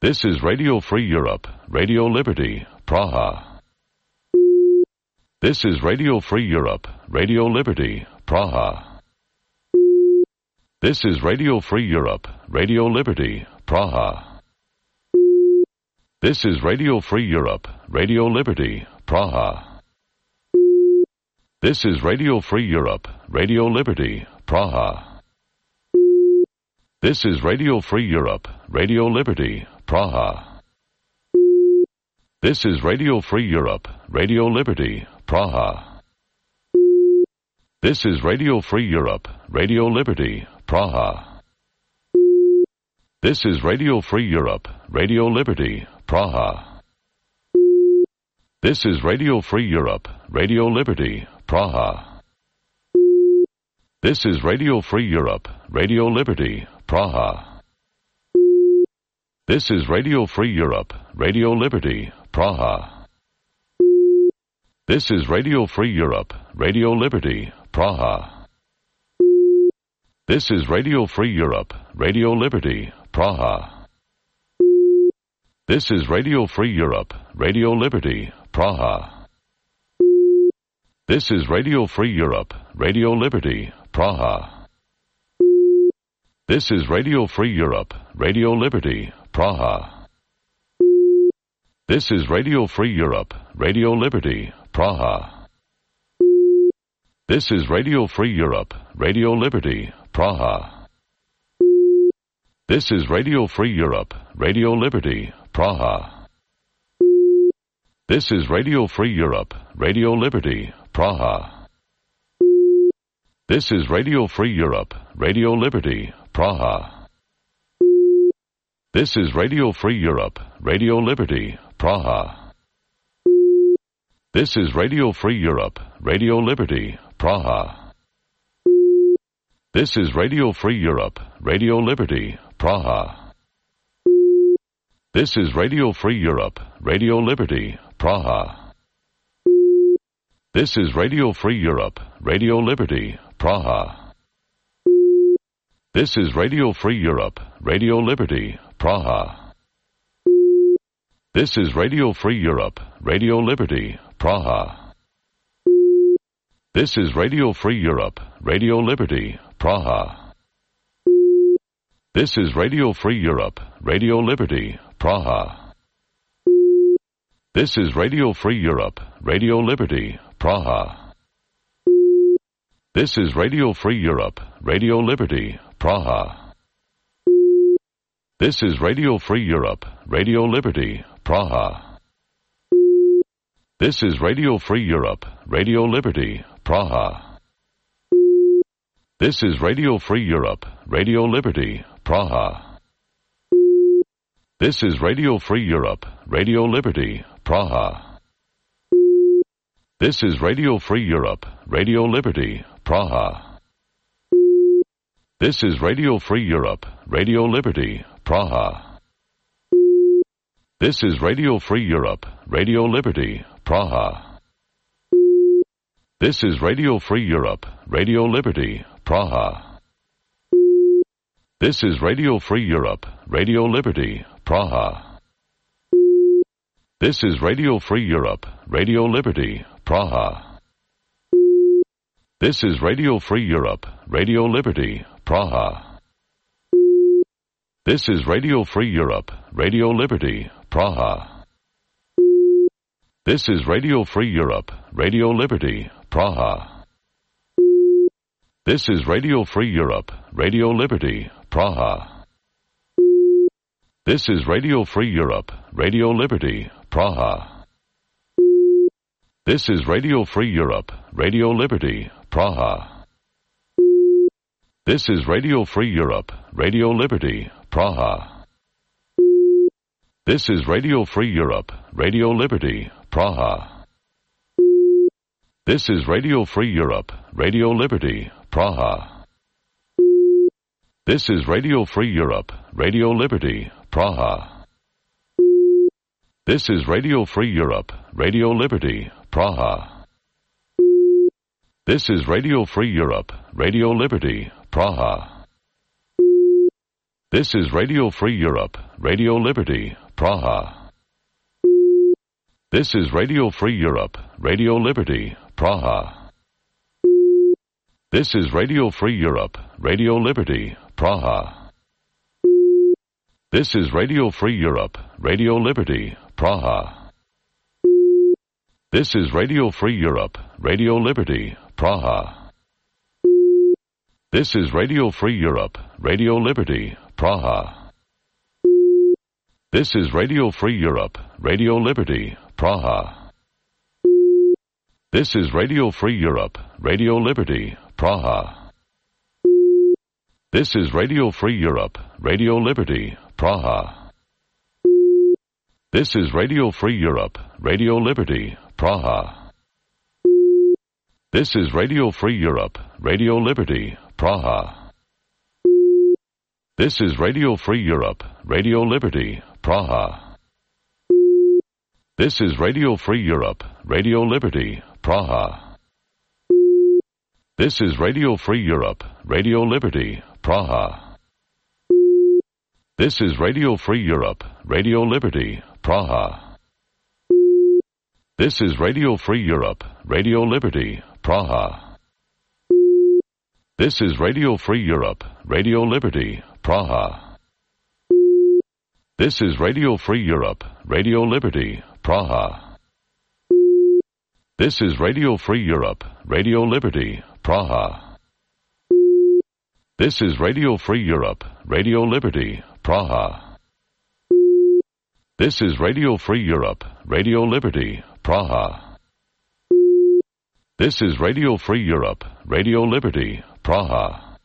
This is Radio Free Europe, Radio Liberty, Praha. This is Radio Free Europe, Radio Liberty, Praha. This is Radio Free Europe, Radio Liberty, Praha. This is Radio Free Europe, Radio Liberty, Praha. This is Radio Free Europe, Radio Liberty, Praha. This is Radio Free Europe, Radio Liberty, Praha. This is Radio Free Europe, Radio Liberty, Praha. This is Radio Free Europe, Radio Liberty, Praha. This is Radio Free Europe, Radio Liberty, Praha. This is Radio Free Europe, Radio Liberty, Praha. This is Radio Free Europe, Radio Liberty, Praha. This is Radio Free Europe, Radio Liberty, Praha. This is Radio Free Europe, Radio Liberty, Praha. This is Radio Free Europe, Radio Liberty, Praha. This is Radio Free Europe, Radio Liberty, Praha. This is Radio Free Europe, Radio Liberty, Praha. This is Radio Free Europe, Radio Liberty, Praha. This is Radio Free Europe, Radio Liberty, Praha. This is Radio Free Europe, Radio Liberty, Praha. This is Radio Free Europe, Radio Liberty, Praha. This is Radio Free Europe, Radio Liberty, Praha. This is Radio Free Europe, Radio Liberty, Praha. This is Radio Free Europe, Radio Liberty, Praha. This is Radio Free Europe, Radio Liberty, Praha. This is Radio Free Europe, Radio Liberty, Praha. This is Radio Free Europe, Radio Liberty, Praha. This is Radio Free Europe, Radio Liberty, Praha. This is Radio Free Europe, Radio Liberty, Praha. This is Radio Free Europe, Radio Liberty, Praha. This is Radio Free Europe, Radio Liberty, Praha. This is Radio Free Europe, Radio Liberty, Praha. This is Radio Free Europe, Radio Liberty, Praha. This is Radio Free Europe, Radio Liberty, Praha. This is Radio Free Europe, Radio Liberty, Praha. This is Radio Free Europe, Radio Liberty, Praha. This is Radio Free Europe, Radio Liberty, Praha. This is Radio Free Europe, Radio Liberty, Praha. This is Radio Free Europe, Radio Liberty, Praha. This is Radio Free Europe, Radio Liberty, Praha. This is Radio Free Europe, Radio Liberty, Praha. This is Radio Free Europe, Radio Liberty, Praha. This is Radio Free Europe, Radio Liberty, Praha. This is Radio Free Europe, Radio Liberty, Praha. This is Radio Free Europe, Radio Liberty, Praha. This is Radio Free Europe, Radio Liberty, Praha. This is Radio Free Europe, Radio Liberty, Praha. This is Radio Free Europe, Radio Liberty, Praha. This is Radio Free Europe, Radio Liberty, Praha. This is Radio Free Europe, Radio Liberty, Praha. This is Radio Free Europe, Radio Liberty, Praha. This is Radio Free Europe, Radio Liberty, Praha. This is Radio Free Europe, Radio Liberty, Praha. This is Radio Free Europe, Radio Liberty, Praha. This is Radio Free Europe, Radio Liberty, Praha. This is Radio Free Europe, Radio Liberty, Praha. This is Radio Free Europe, Radio Liberty, Praha. This is Radio Free Europe, Radio Liberty, Praha. This is Radio Free Europe, Radio Liberty, Praha. This is Radio Free Europe, Radio Liberty, Praha. This is Radio Free Europe, Radio Liberty, Praha. This is Radio Free Europe, Radio Liberty, Praha. This is Radio Free Europe, Radio Liberty, Praha. This is Radio Free Europe, Radio Liberty, Praha. This is Radio Free Europe, Radio Liberty, Praha. This is Radio Free Europe, Radio Liberty, Praha. This is Radio Free Europe, Radio Liberty, Praha. This is Radio Free Europe, Radio Liberty, Praha. This is Radio Free Europe, Radio Liberty, Praha. This is Radio Free Europe, Radio Liberty, Praha. This is Radio Free Europe, Radio Liberty, Praha. This is Radio Free Europe, Radio Liberty, Praha. This is Radio Free Europe, Radio Liberty, Praha. This is Radio Free Europe, Radio Liberty, Praha. This is Radio Free Europe, Radio Liberty, Praha. This is Radio Free Europe, Radio Liberty, Praha. This is Radio Free Europe, Radio Liberty, Praha. This is Radio Free Europe, Radio Liberty, Praha.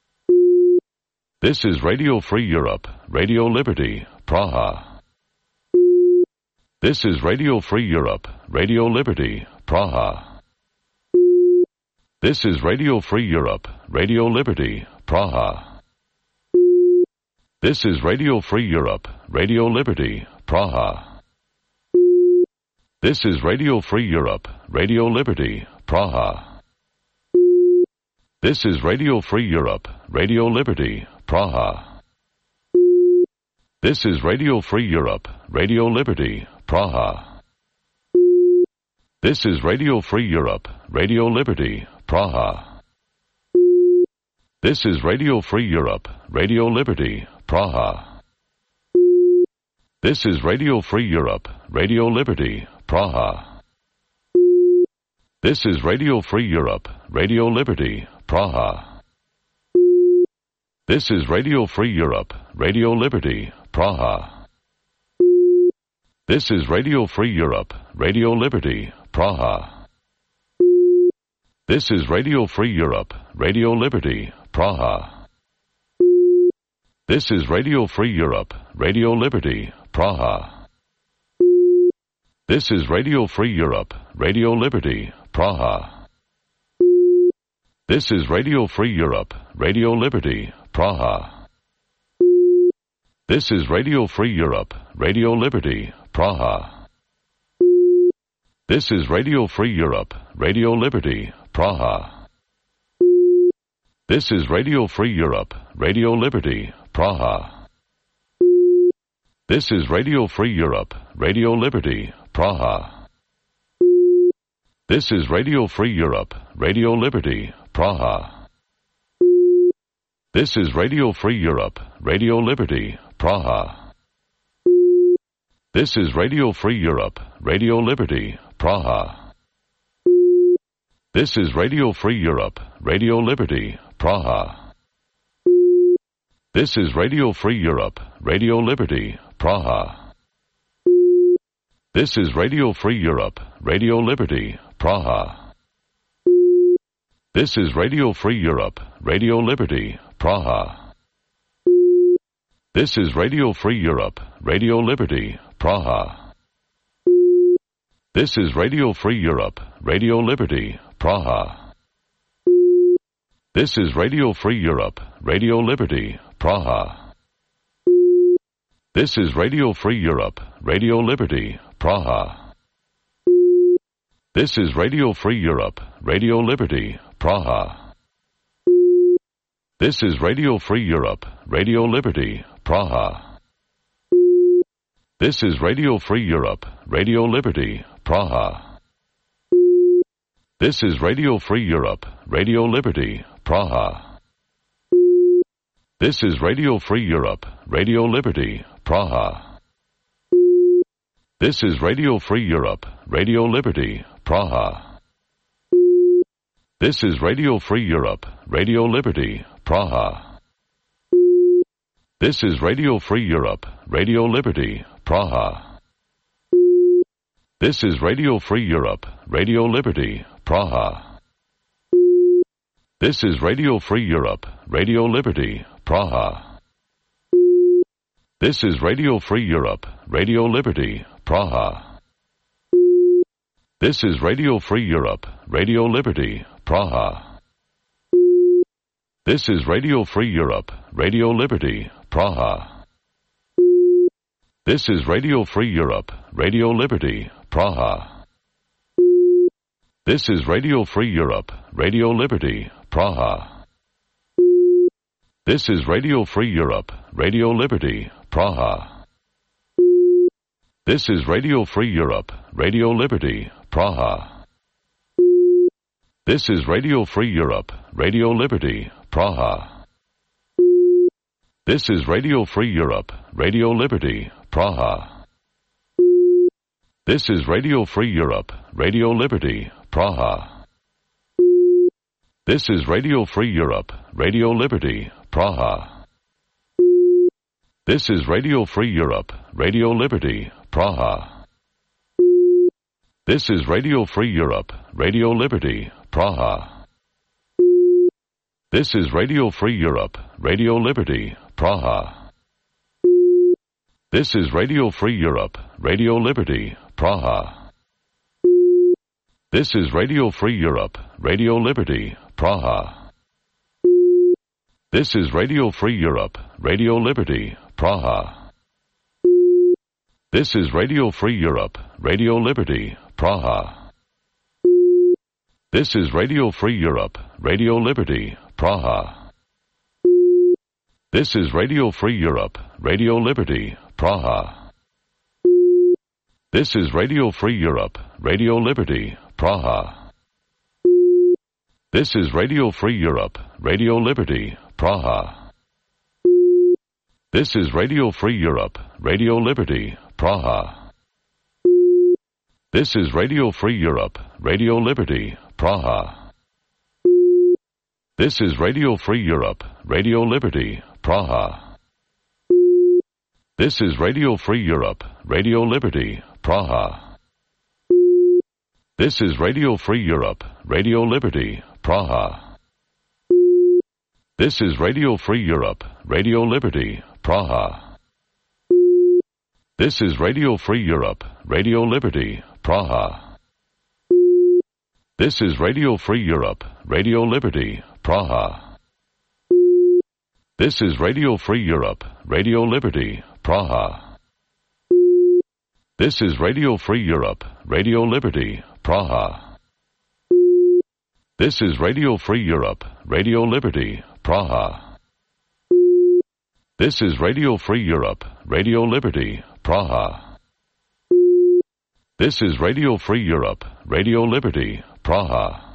This is Radio Free Europe, Radio Liberty, Praha. This is Radio Free Europe, Radio Liberty, Praha. This is Radio Free Europe, Radio Liberty, Praha. This is Radio Free Europe, Radio Liberty, Praha. This is Radio Free Europe, Radio Liberty, Praha. This is Radio Free Europe, Radio Liberty, Praha. This is Radio Free Europe, Radio Liberty, Praha. This is Radio Free Europe, Radio Liberty, Praha. This is Radio Free Europe, Radio Liberty, Praha. This is Radio Free Europe, Radio Liberty, Praha. This is Radio Free Europe, Radio Liberty, Praha. This is Radio Free Europe, Radio Liberty, Praha. This is Radio Free Europe, Radio Liberty, Praha. This is Radio Free Europe, Radio Liberty, Praha. This is Radio Free Europe, Radio Liberty, Praha. This is Radio Free Europe, Radio Liberty, Praha. This is Radio Free Europe, Radio Liberty, Praha. This is Radio Free Europe, Radio Liberty, Praha. This is Radio Free Europe, Radio Liberty, Praha. This is Radio Free Europe, Radio Liberty, Praha. This is Radio Free Europe, Radio Liberty, Praha. This is Radio Free Europe, Radio Liberty, Praha. This is Radio Free Europe, Radio Liberty, Praha. This is Radio Free Europe, Radio Liberty, Praha. This is Radio Free Europe, Radio Liberty, Praha. This is Radio Free Europe, Radio Liberty, Praha. This is Radio Free Europe, Radio Liberty, Praha. This is Radio Free Europe, Radio Liberty, Praha. This is Radio Free Europe, Radio Liberty, Praha. This is Radio Free Europe, Radio Liberty, Praha. This is Radio Free Europe, Radio Liberty, Praha. This is Radio Free Europe, Radio Liberty, Praha. This is Radio Free Europe, Radio Liberty, Praha. This is Radio Free Europe, Radio Liberty, Praha. This is Radio Free Europe, Radio Liberty, Praha. This is Radio Free Europe, Radio Liberty, Praha. This is Radio Free Europe, Radio Liberty, Praha. This is Radio Free Europe, Radio Liberty, Praha. This is Radio Free Europe, Radio Liberty, Praha. This is Radio Free Europe, Radio Liberty, Praha. This is Radio Free Europe, Radio Liberty, Praha. This is Radio Free Europe, Radio Liberty, Praha. This is Radio Free Europe, Radio Liberty, Praha. This is Radio Free Europe, Radio Liberty, Praha. This is Radio Free Europe, Radio Liberty, Praha. This is Radio Free Europe, Radio Liberty, Praha. This is Radio Free Europe, Radio Liberty, Praha. This is Radio Free Europe, Radio Liberty, Praha. This is Radio Free Europe, Radio Liberty, Praha. This is Radio Free Europe, Radio Liberty, Praha. This is Radio Free Europe, Radio Liberty, Praha. This is Radio Free Europe, Radio Liberty, Praha. This is Radio Free Europe, Radio Liberty, Praha. This is Radio Free Europe, Radio Liberty, Praha. This is Radio Free Europe, Radio Liberty, Praha. This is Radio Free Europe, Radio Liberty, Praha. This is Radio Free Europe, Radio Liberty, Praha. This is Radio Free Europe, Radio Liberty, Praha. This is Radio Free Europe, Radio Liberty, Praha. This is Radio Free Europe, Radio Liberty, Praha. This is Radio Free Europe, Radio Liberty, Praha. This is Radio Free Europe, Radio Liberty, Praha. This is Radio Free Europe, Radio Liberty, Praha. This is Radio Free Europe, Radio Liberty, Praha. This is Radio Free Europe, Radio Liberty, Praha. This is Radio Free Europe, Radio Liberty, Praha. This is Radio Free Europe, Radio Liberty, Praha. This is Radio Free Europe, Radio Liberty, Praha. This is Radio Free Europe, Radio Liberty, Praha. This is Radio Free Europe, Radio Liberty, Praha. This is Radio Free Europe, Radio Liberty, Praha. This is Radio Free Europe, Radio Liberty, Praha. This is Radio Free Europe, Radio Liberty, Praha. This is Radio Free Europe, Radio Liberty, Praha. This is Radio Free Europe, Radio Liberty, Praha. This is Radio Free Europe, Radio Liberty, Praha. This is Radio Free Europe, Radio Liberty, Praha.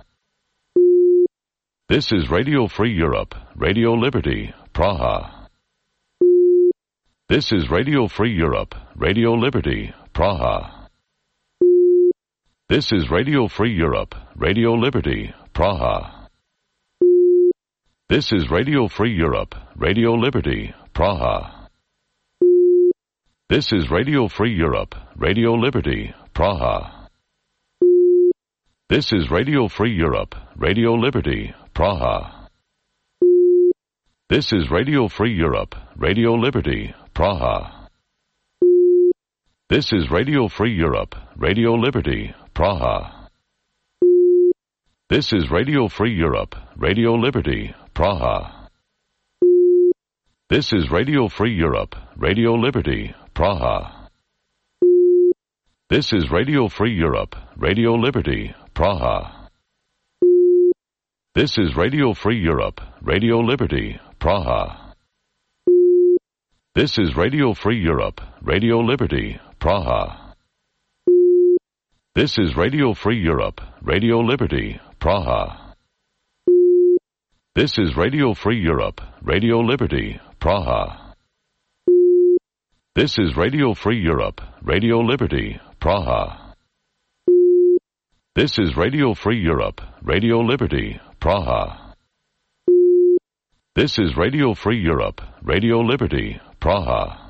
This is Radio Free Europe, Radio Liberty, Praha. This is Radio Free Europe, Radio Liberty, Praha. This is Radio Free Europe, Radio Liberty, Praha. This is Radio Free Europe, Radio Liberty, Praha. This is Radio Free Europe, Radio Liberty, Praha. This is Radio Free Europe, Radio Liberty, Praha. This is Radio Free Europe, Radio Liberty, Praha. This is Radio Free Europe, Radio Liberty, Praha. This is Radio Free Europe, Radio Liberty, Praha. This is Radio Free Europe, Radio Liberty, Praha. This is Radio Free Europe, Radio Liberty, Praha. This is Radio Free Europe, Radio Liberty, Praha. This is Radio Free Europe, Radio Liberty, Praha. This is Radio Free Europe, Radio Liberty, Praha. This is Radio Free Europe, Radio Liberty, Praha. This is Radio Free Europe, Radio Liberty, Praha. This is Radio Free Europe, Radio Liberty, Praha. This is Radio Free Europe, Radio Liberty, Praha.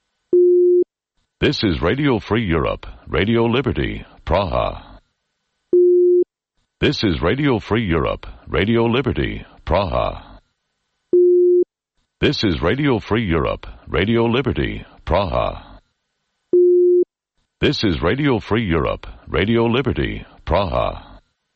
This is Radio Free Europe, Radio Liberty, Praha. This is Radio Free Europe, Radio Liberty, Praha. This is Radio Free Europe, Radio Liberty, Praha. This is Radio Free Europe, Radio Liberty, Praha.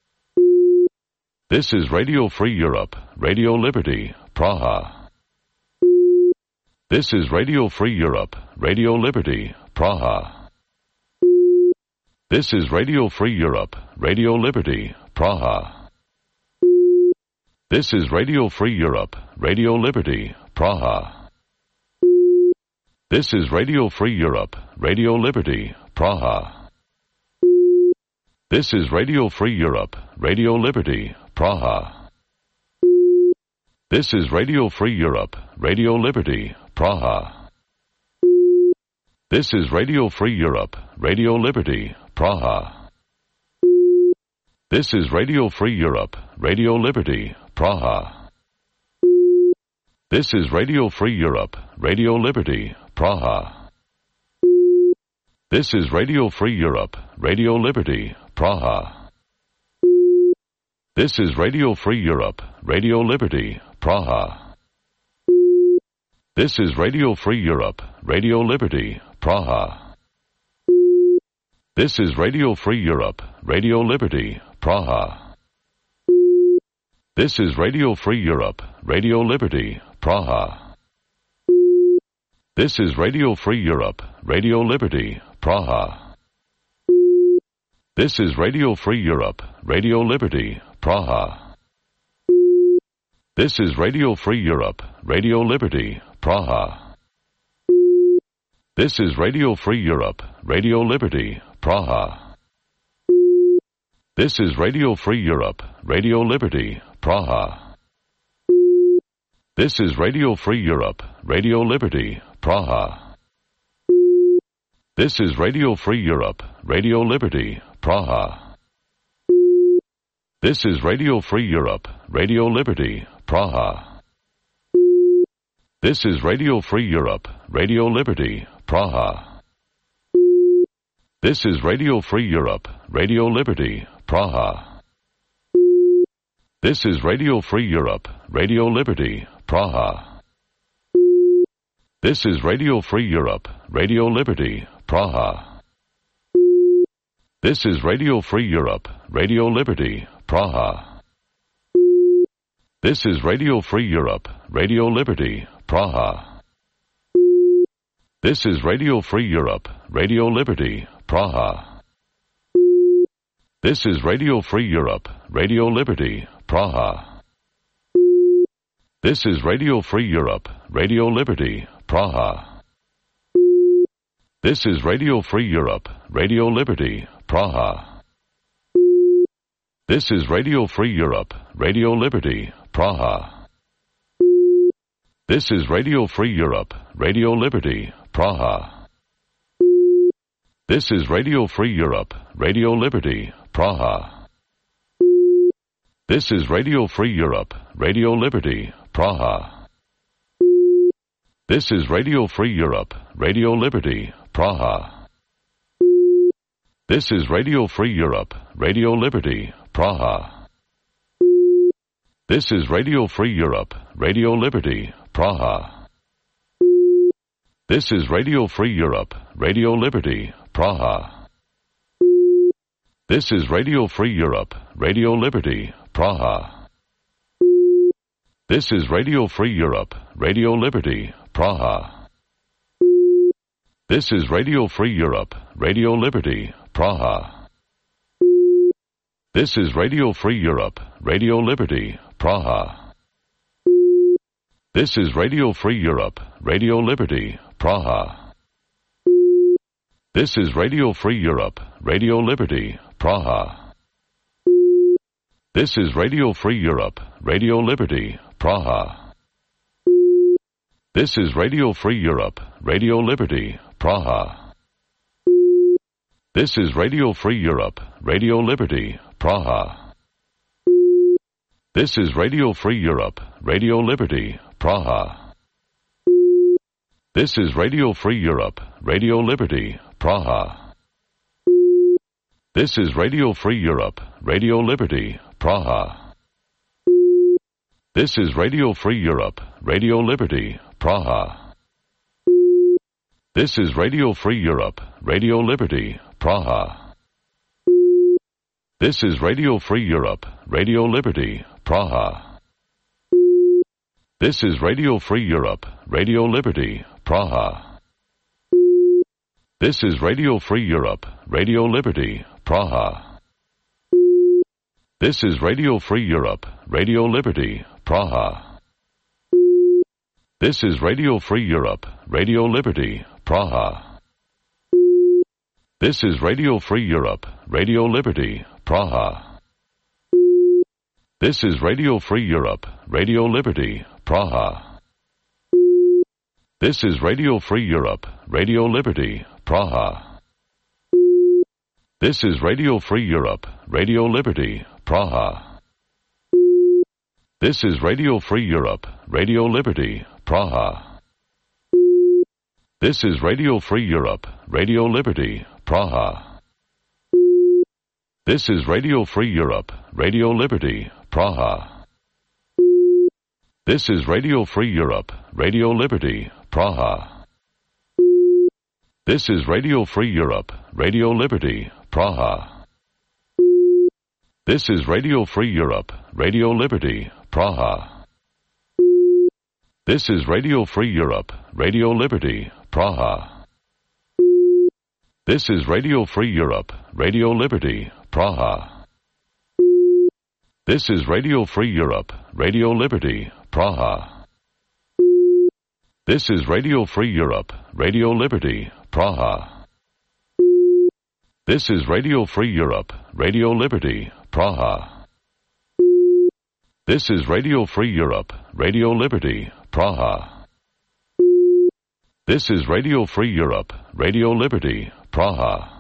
This is Radio Free Europe, Radio Liberty, Praha. This is Radio Free Europe, Radio Liberty, Praha. This is Radio Free Europe, Radio Liberty, Praha. This is Radio Free Europe, Radio Liberty, Praha. This is Radio Free Europe, Radio Liberty, Praha. This is Radio Free Europe, Radio Liberty, Praha. This is Radio Free Europe, Radio Liberty, Praha. This is Radio Free Europe, Radio Liberty, Praha. This is Radio Free Europe, Radio Liberty, Praha. This is Radio Free Europe, Radio Liberty, Praha. This is Radio Free Europe, Radio Liberty, Praha. This is Radio Free Europe, Radio Liberty, Praha. This is Radio Free Europe, Radio Liberty, Praha. This is Radio Free Europe, Radio Liberty, Praha. This is Radio Free Europe, Radio Liberty, Praha. This is Radio Free Europe, Radio Liberty, Praha. This is Radio Free Europe, Radio Liberty, Praha. This is Radio Free Europe, Radio Liberty, Praha. This is Radio Free Europe, Radio Liberty, Praha. This is Radio Free Europe, Radio Liberty, Praha. This is Radio Free Europe, Radio Liberty, Praha. This is Radio Free Europe, Radio Liberty, Praha. This is Radio Free Europe, Radio Liberty, Praha. This is Radio Free Europe, Radio Liberty, Praha. This is Radio Free Europe, Radio Liberty, Praha. This is Radio Free Europe, Radio Liberty, Praha. This is Radio Free Europe, Radio Liberty, Praha. This is Radio Free Europe, Radio Liberty, Praha. This is Radio Free Europe, Radio Liberty, Praha. This is Radio Free Europe, Radio Liberty, Praha. This is Radio Free Europe, Radio Liberty, Praha. This is Radio Free Europe, Radio Liberty, Praha. This is Radio Free Europe, Radio Liberty, Praha. This is Radio Free Europe, Radio Liberty, Praha. This is Radio Free Europe, Radio Liberty, Praha. This is Radio Free Europe, Radio Liberty, Praha. This is Radio Free Europe, Radio Liberty, Praha. This is Radio Free Europe, Radio Liberty, Praha. This is Radio Free Europe, Radio Liberty, Praha. This is Radio Free Europe, Radio Liberty, Praha. This is Radio Free Europe, Radio Liberty, Praha. This is Radio Free Europe, Radio Liberty, Praha. This is Radio Free Europe, Radio Liberty, Praha. This is Radio Free Europe, Radio Liberty, Praha. This is Radio Free Europe, Radio Liberty, Praha. This is Radio Free Europe, Radio Liberty, Praha. This is Radio Free Europe, Radio Liberty, Praha. This is Radio Free Europe, Radio Liberty, Praha. This is Radio Free Europe, Radio Liberty, Praha. This is Radio Free Europe, Radio Liberty, Praha. This is Radio Free Europe, Radio Liberty, Praha. This is Radio Free Europe, Radio Liberty, Praha. This is Radio Free Europe, Radio Liberty, Praha. This is Radio Free Europe, Radio Liberty, Praha. This is Radio Free Europe, Radio Liberty, Praha. This is Radio Free Europe, Radio Liberty, Praha. This is Radio Free Europe, Radio Liberty, Praha. This is Radio Free Europe, Radio Liberty, Praha. This is Radio Free Europe, Radio Liberty, Praha. This is Radio Free Europe, Radio Liberty, Praha. This is Radio Free Europe, Radio Liberty, Praha. This is Radio Free Europe, Radio Liberty, Praha. This is Radio Free Europe, Radio Liberty, Praha. This is Radio Free Europe, Radio Liberty, Praha. This is Radio Free Europe, Radio Liberty, Praha. This is Radio Free Europe, Radio Liberty, Praha. This is Radio Free Europe, Radio Liberty, Praha. This is Radio Free Europe, Radio Liberty, Praha. This is Radio Free Europe, Radio Liberty, Praha. This is Radio Free Europe, Radio Liberty, Praha. This is Radio Free Europe, Radio Liberty, Praha. This is Radio Free Europe, Radio Liberty, Praha. This is Radio Free Europe, Radio Liberty, Praha. This is Radio Free Europe, Radio Liberty, Praha. This is Radio Free Europe, Radio Liberty, Praha. This is Radio Free Europe, Radio Liberty, Praha. This is Radio Free Europe, Radio Liberty, Praha.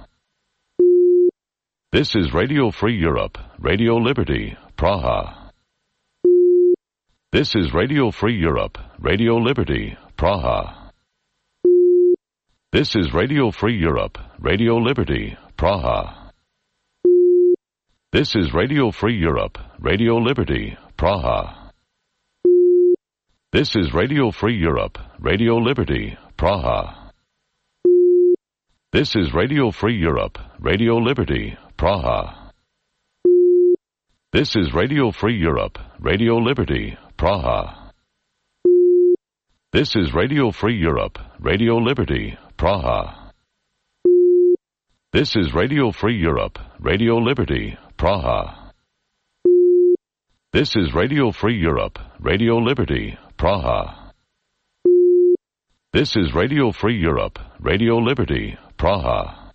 This is Radio Free Europe, Radio Liberty, Praha. This is Radio Free Europe, Radio Liberty, Praha. This is Radio Free Europe, Radio Liberty, Praha. This is Radio Free Europe, Radio Liberty, Praha. This is Radio Free Europe, Radio Liberty, Praha. This is Radio Free Europe, Radio Liberty, Praha. This is Radio Free Europe, Radio Liberty, Praha. This is Radio Free Europe, Radio Liberty, Praha. This is Radio Free Europe, Radio Liberty, Praha. This is Radio Free Europe, Radio Liberty, Praha. This is Radio Free Europe, Radio Liberty, Praha.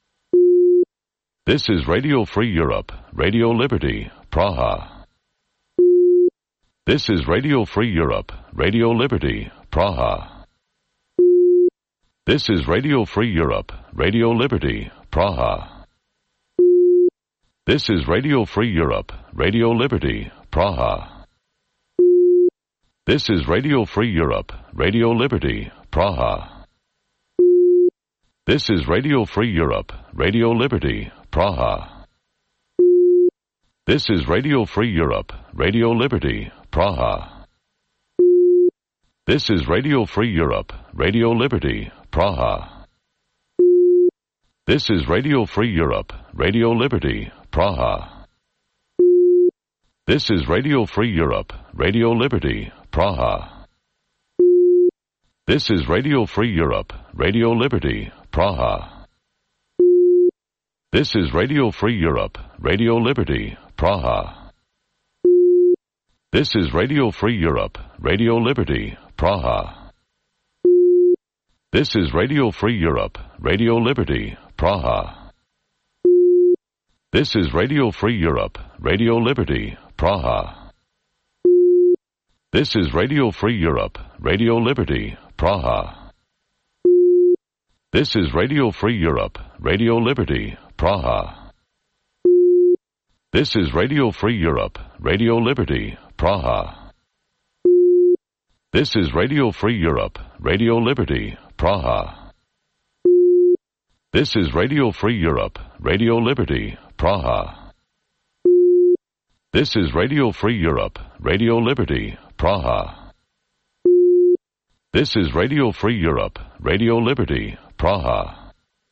This is Radio Free Europe, Radio Liberty, Praha. This is Radio Free Europe, Radio Liberty, Praha. This is Radio Free Europe, Radio Liberty, Praha. This is Radio Free Europe, Radio Liberty, Praha. This is Radio Free Europe, Radio Liberty, Praha. This is Radio Free Europe, Radio Liberty, Praha. This is Radio Free Europe, Radio Liberty, Praha. This is Radio Free Europe, Radio Liberty, Praha. This is Radio Free Europe, Radio Liberty, Praha. This is Radio Free Europe, Radio Liberty, Praha. This is Radio Free Europe, Radio Liberty, Praha. This is Radio Free Europe, Radio Liberty, Praha. This is Radio Free Europe, Radio Liberty, Praha. This is Radio Free Europe, Radio Liberty, Praha. This is Radio Free Europe, Radio Liberty, Praha. This is Radio Free Europe, Radio Liberty, Praha. This is Radio Free Europe, Radio Liberty, Praha. This is Radio Free Europe, Radio Liberty, Praha. This is Radio Free Europe, Radio Liberty, Praha. This is Radio Free Europe, Radio Liberty, Praha. This is Radio Free Europe, Radio Liberty, Praha. This is Radio Free Europe, Radio Liberty, Praha.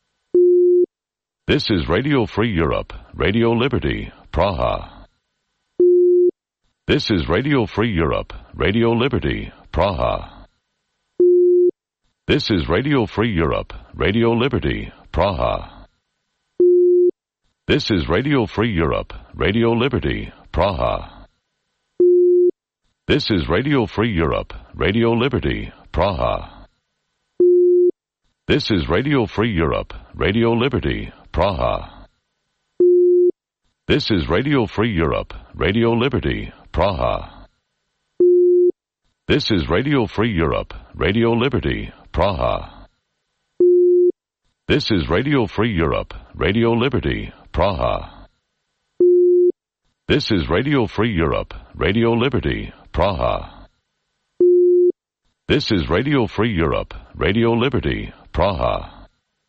This is Radio Free Europe, Radio Liberty, Praha. This is Radio Free Europe, Radio Liberty, Praha. This is Radio Free Europe, Radio Liberty, Praha. This is Radio Free Europe, Radio Liberty, Praha. This is Radio Free Europe, Radio Liberty, Praha. This is Radio Free Europe, Radio Liberty, Praha. This is Radio Free Europe, Radio Liberty, Praha. This is Radio Free Europe, Radio Liberty, Praha. This is Radio Free Europe, Radio Liberty, Praha. This is Radio Free Europe, Radio Liberty, Praha. This is Radio Free Europe, Radio Liberty, Praha.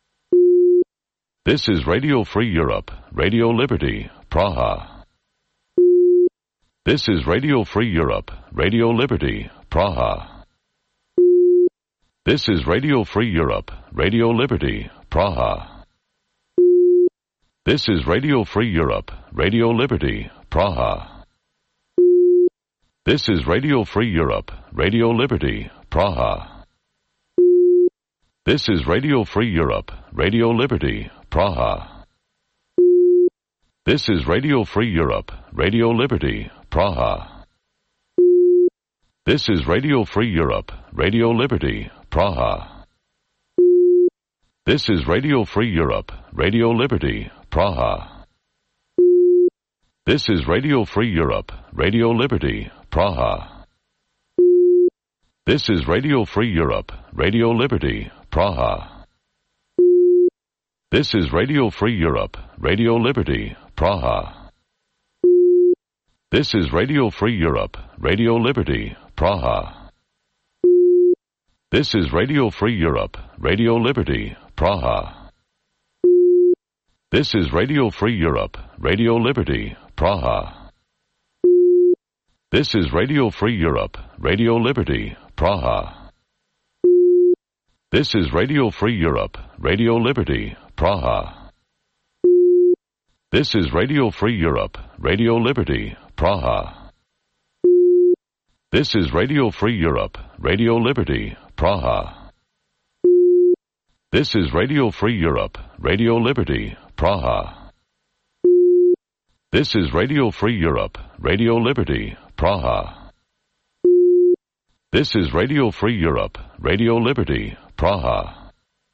This is Radio Free Europe, Radio Liberty, Praha. This is Radio Free Europe, Radio Liberty, Praha. This is Radio Free Europe, Radio Liberty, Praha. This is Radio Free Europe, Radio Liberty, Praha. This is Radio Free Europe, Radio Liberty, Praha. This is Radio Free Europe, Radio Liberty, Praha. This is Radio Free Europe, Radio Liberty, Praha. This is Radio Free Europe, Radio Liberty, Praha. This is Radio Free Europe, Radio Liberty, Praha. This is Radio Free Europe, Radio Liberty, Praha. This is Radio Free Europe, Radio Liberty, Praha. This is Radio Free Europe, Radio Liberty, Praha. This is Radio Free Europe, Radio Liberty, Praha. This is Radio Free Europe, Radio Liberty, Praha. This is Radio Free Europe, Radio Liberty, Praha. This is Radio Free Europe, Radio Liberty, Praha. This is Radio Free Europe, Radio Liberty, Praha. This is Radio Free Europe, Radio Liberty, Praha. This is Radio Free Europe, Radio Liberty, Praha. This is Radio Free Europe, Radio Liberty, Praha. This is Radio Free Europe, Radio Liberty, Praha. This is Radio Free Europe, Radio Liberty, Praha.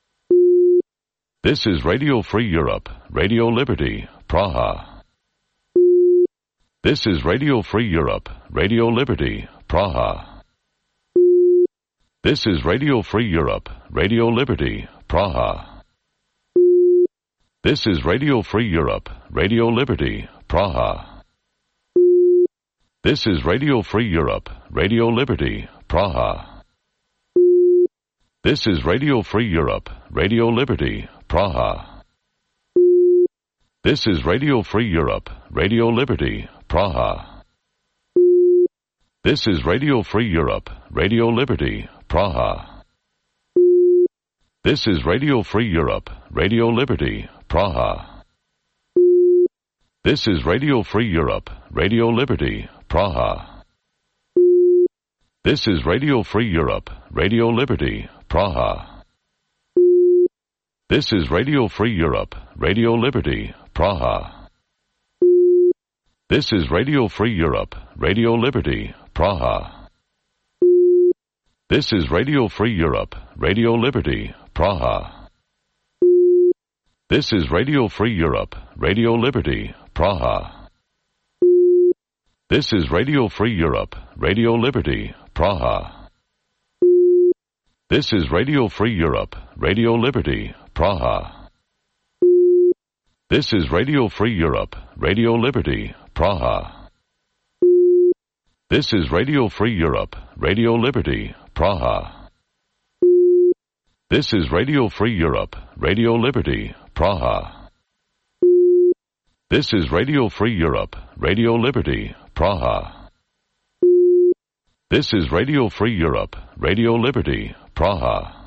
This is Radio Free Europe, Radio Liberty, Praha. This is Radio Free Europe, Radio Liberty, Praha. This is Radio Free Europe, Radio Liberty, Praha. This is Radio Free Europe, Radio Liberty, Praha. This is Radio Free Europe, Radio Liberty, Praha. This is Radio Free Europe, Radio Liberty, Praha. This is Radio Free Europe, Radio Liberty, Praha. This is Radio Free Europe, Radio Liberty, Praha. This is Radio Free Europe, Radio Liberty, Praha. This is Radio Free Europe, Radio Liberty, Praha. This is Radio Free Europe, Radio Liberty, Praha. This is Radio Free Europe, Radio Liberty, Praha. This is Radio Free Europe, Radio Liberty, Praha. This is Radio Free Europe, Radio Liberty, Praha. This is Radio Free Europe, Radio Liberty, Praha. This is Radio Free Europe, Radio Liberty, Praha. This is Radio Free Europe, Radio Liberty, Praha. This is Radio Free Europe, Radio Liberty, Praha. This is Radio Free Europe, Radio Liberty, Praha. This is Radio Free Europe, Radio Liberty, Praha. This is Radio Free Europe, Radio Liberty, Praha. This is Radio Free Europe, Radio Liberty, Praha.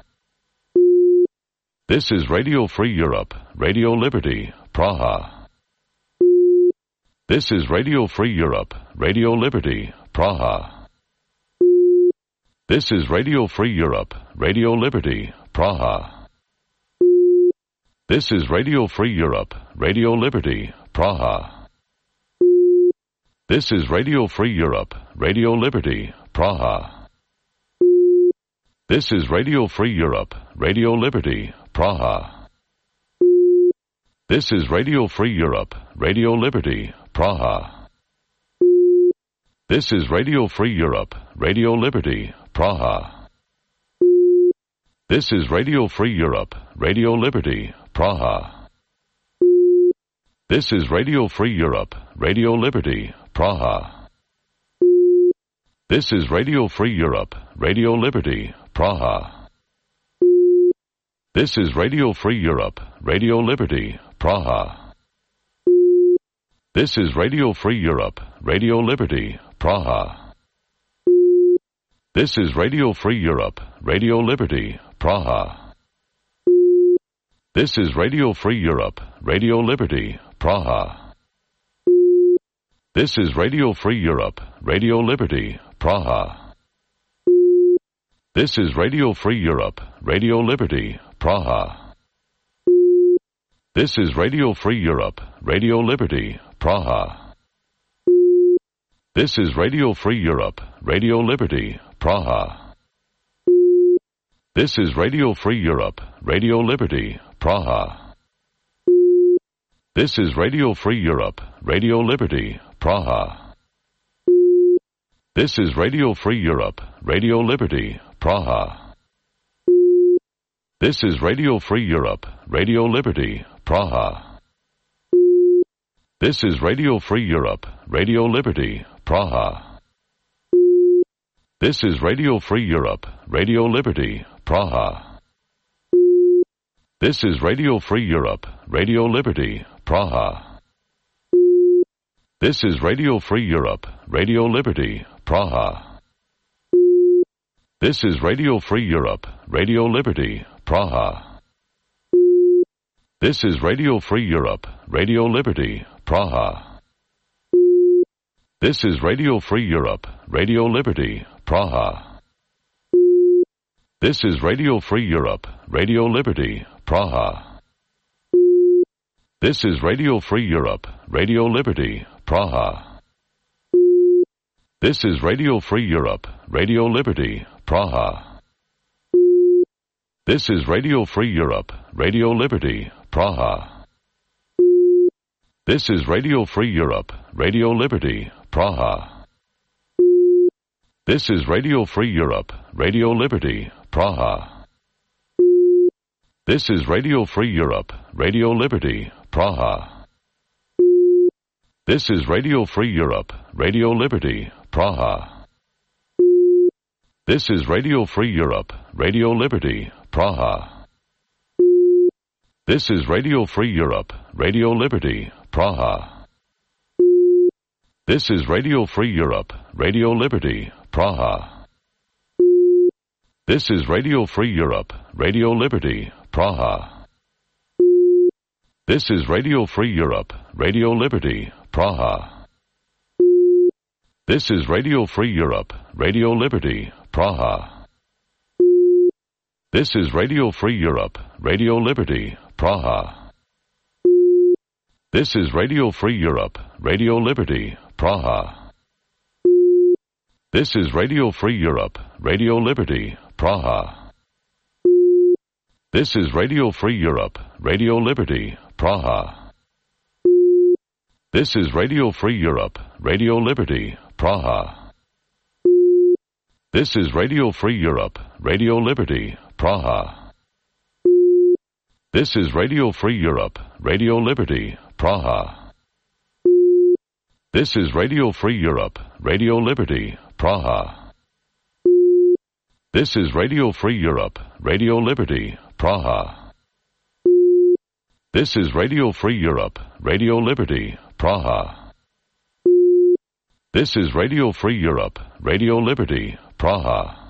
This is Radio Free Europe, Radio Liberty, Praha. This is Radio Free Europe, Radio Liberty, Praha. This is Radio Free Europe, Radio Liberty, Praha. This is Radio Free Europe, Radio Liberty, Praha. This is Radio Free Europe, Radio Liberty, Praha. This is Radio Free Europe, Radio Liberty, Praha. This is Radio Free Europe, Radio Liberty, Praha. This is Radio Free Europe, Radio Liberty, Praha. This is Radio Free Europe, Radio Liberty, Praha. This is Radio Free Europe, Radio Liberty, Praha. This is Radio Free Europe, Radio Liberty, Praha. This is Radio Free Europe, Radio Liberty, Praha. This is Radio Free Europe, Radio Liberty, Praha. This is Radio Free Europe, Radio Liberty, Praha. This is Radio Free Europe, Radio Liberty, Praha. This is Radio Free Europe, Radio Liberty, Praha. This is Radio Free Europe, Radio Liberty, Praha. This is Radio Free Europe, Radio Liberty, Praha. This is Radio Free Europe, Radio Liberty, Praha. This is Radio Free Europe, Radio Liberty, Praha. This is Radio Free Europe, Radio Liberty, Praha. This is Radio Free Europe, Radio Liberty, Praha. This is Radio Free Europe, Radio Liberty, Praha. This is Radio Free Europe, Radio Liberty, Praha. This is Radio Free Europe, Radio Liberty, Praha. This is Radio Free Europe, Radio Liberty, Praha. This is Radio Free Europe, Radio Liberty, Praha. This is Radio Free Europe, Radio Liberty, Praha. This is Radio Free Europe, Radio Liberty, Praha. This is Radio Free Europe, Radio Liberty, Praha. This is Radio Free Europe, Radio Liberty, Praha. This is Radio Free Europe, Radio Liberty, Praha. This is Radio Free Europe, Radio Liberty, Praha. This is Radio Free Europe, Radio Liberty, Praha. This is Radio Free Europe, Radio Liberty, Praha. This is Radio Free Europe, Radio Liberty, Praha. This is Radio Free Europe, Radio Liberty, Praha. This is Radio Free Europe, Radio Liberty, Praha. This is Radio Free Europe, Radio Liberty, Praha. This is Radio Free Europe, Radio Liberty, Praha. This is Radio Free Europe, Radio Liberty, Praha. This is Radio Free Europe, Radio Liberty, Praha. This is Radio Free Europe, Radio Liberty, Praha. This is Radio Free Europe, Radio Liberty, Praha. This is Radio Free Europe, Radio Liberty, Praha. This is Radio Free Europe, Radio Liberty, Praha. This is Radio Free Europe, Radio Liberty, Praha. This is Radio Free Europe, Radio Liberty, Praha. This is Radio Free Europe, Radio Liberty, Praha. This is Radio Free Europe, Radio Liberty, Praha. This is Radio Free Europe, Radio Liberty, Praha. This is Radio Free Europe, Radio Liberty, Praha. This is Radio Free Europe, Radio Liberty, Praha. This is Radio Free Europe, Radio Liberty, Praha. This is Radio Free Europe, Radio Liberty, Praha.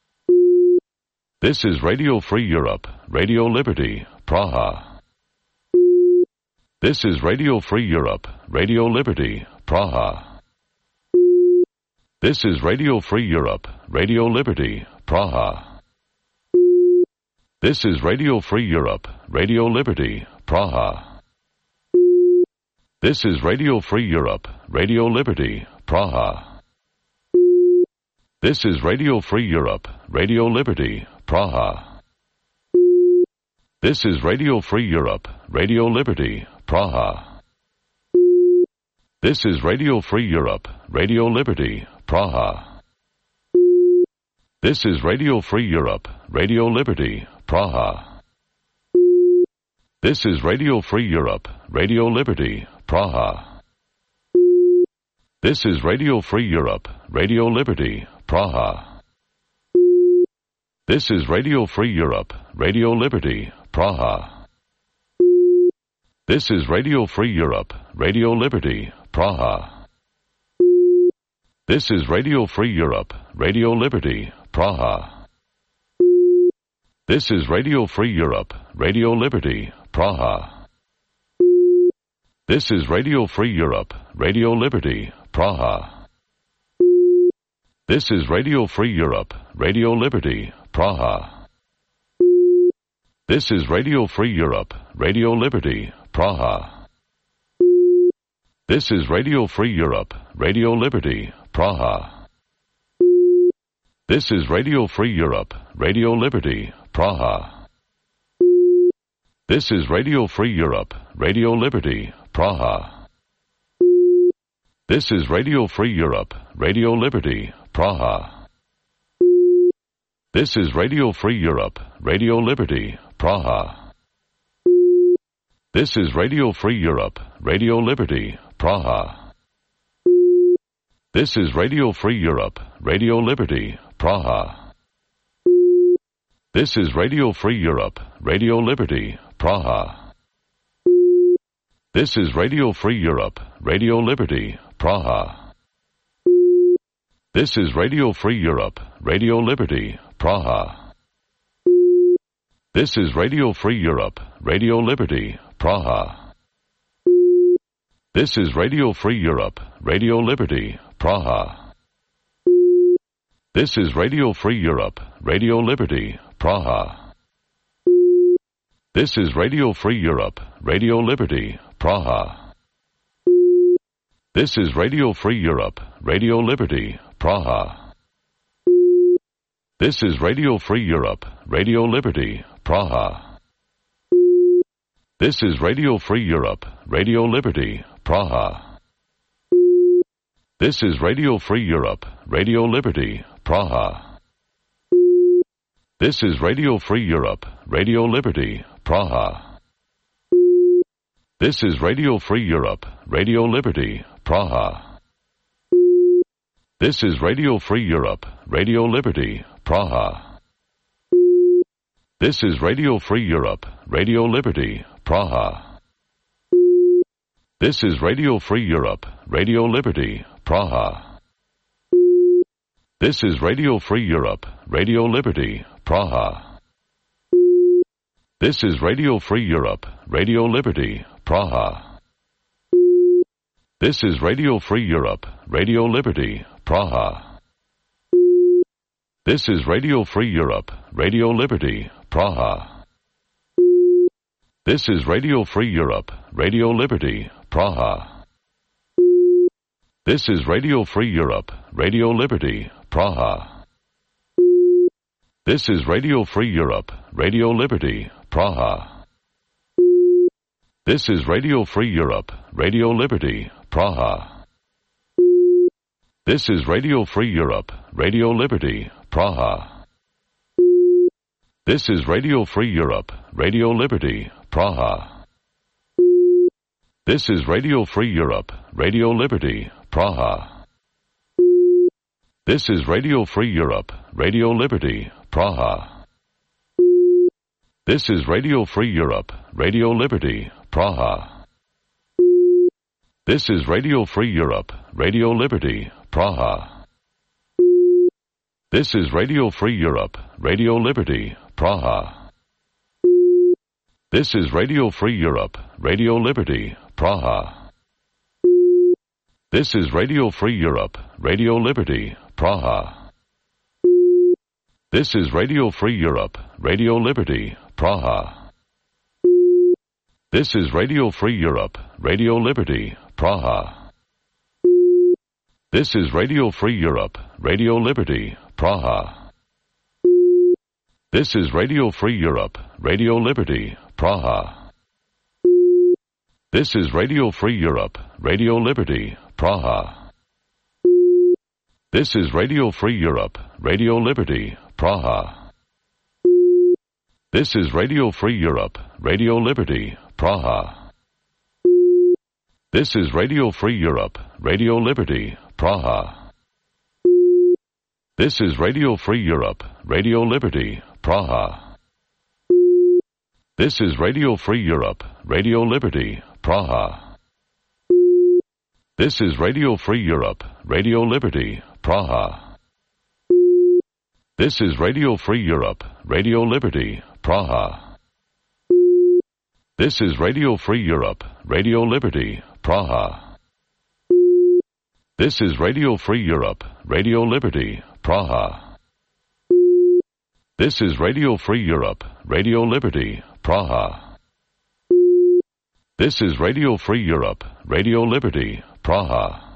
This is Radio Free Europe, Radio Liberty, Praha. This is Radio Free Europe, Radio Liberty, Praha. This is Radio Free Europe, Radio Liberty, Praha. This is Radio Free Europe, Radio Liberty, Praha. This is Radio Free Europe, Radio Liberty, Praha. This is Radio Free Europe, Radio Liberty, Praha. This is Radio Free Europe, Radio Liberty, Praha. This is Radio Free Europe, Radio Liberty, Praha. This is Radio Free Europe, Radio Liberty, Praha. This is Radio Free Europe, Radio Liberty, Praha. This is Radio Free Europe, Radio Liberty, Praha. This is Radio Free Europe, Radio Liberty, Praha. This is Radio Free Europe, Radio Liberty, Praha. This is Radio Free Europe, Radio Liberty, Praha. This is Radio Free Europe, Radio Liberty, Praha. This is Radio Free Europe, Radio Liberty, Praha. This is Radio Free Europe, Radio Liberty, Praha. This is Radio Free Europe, Radio Liberty, Praha. This is Radio Free Europe, Radio Liberty, Praha. This is Radio Free Europe, Radio Liberty, Praha. This is Radio Free Europe, Radio Liberty, Praha. This is Radio Free Europe, Radio Liberty, Praha. This is Radio Free Europe, Radio Liberty, Praha. This is Radio Free Europe, Radio Liberty, Praha. This is Radio Free Europe, Radio Liberty, Praha. This is Radio Free Europe, Radio Liberty, Praha. This is Radio Free Europe, Radio Liberty, Praha. This is Radio Free Europe, Radio Liberty, Praha. This is Radio Free Europe, Radio Liberty, Praha. This is Radio Free Europe, Radio Liberty, Praha. This is Radio Free Europe, Radio Liberty, Praha. This is Radio Free Europe, Radio Liberty, Praha. This is Radio Free Europe, Radio Liberty, Praha. This is Radio Free Europe, Radio Liberty, Praha. This is Radio Free Europe, Radio Liberty, Praha. This is Radio Free Europe, Radio Liberty, Praha. This is Radio Free Europe, Radio Liberty, Praha. This is Radio Free Europe, Radio Liberty, Praha. This is Radio Free Europe, Radio Liberty, Praha. This is Radio Free Europe, Radio Liberty, Praha. This is Radio Free Europe, Radio Liberty, Praha. This is Radio Free Europe, Radio Liberty, Praha. This is Radio Free Europe, Radio Liberty, Praha. This is Radio Free Europe, Radio Liberty, Praha. This is Radio Free Europe, Radio Liberty, Praha. This is Radio Free Europe, Radio Liberty, Praha. This is Radio Free Europe, Radio Liberty, Praha. This is Radio Free Europe, Radio Liberty, Praha. This is Radio Free Europe, Radio Liberty, Praha. This is Radio Free Europe, Radio Liberty, Praha. This is Radio Free Europe, Radio Liberty, Praha. This is Radio Free Europe, Radio Liberty, Praha. This is Radio Free Europe, Radio Liberty, Praha. This is Radio Free Europe, Radio Liberty, Praha. This is Radio Free Europe, Radio Liberty, Praha. This is Radio Free Europe, Radio Liberty, Praha. This is Radio Free Europe, Radio Liberty, Praha. This is Radio Free Europe, Radio Liberty, Praha. This is Radio Free Europe, Radio Liberty, Praha. This is Radio Free Europe, Radio Liberty, Praha. This is Radio Free Europe, Radio Liberty, Praha. This is Radio Free Europe, Radio Liberty, Praha. This is Radio Free Europe, Radio Liberty, Praha. This is Radio Free Europe, Radio Liberty, Praha. This is Radio Free Europe, Radio Liberty, Praha. This is Radio Free Europe, Radio Liberty, Praha. This is Radio Free Europe, Radio Liberty, Praha. This is Radio Free Europe, Radio Liberty, Praha. This is Radio Free Europe, Radio Liberty, Praha. This is Radio Free Europe, Radio Liberty, Praha. This is Radio Free Europe, Radio Liberty, Praha. This is Radio Free Europe, Radio Liberty, Praha. This is Radio Free Europe, Radio Liberty, Praha. This is Radio Free Europe, Radio Liberty, Praha.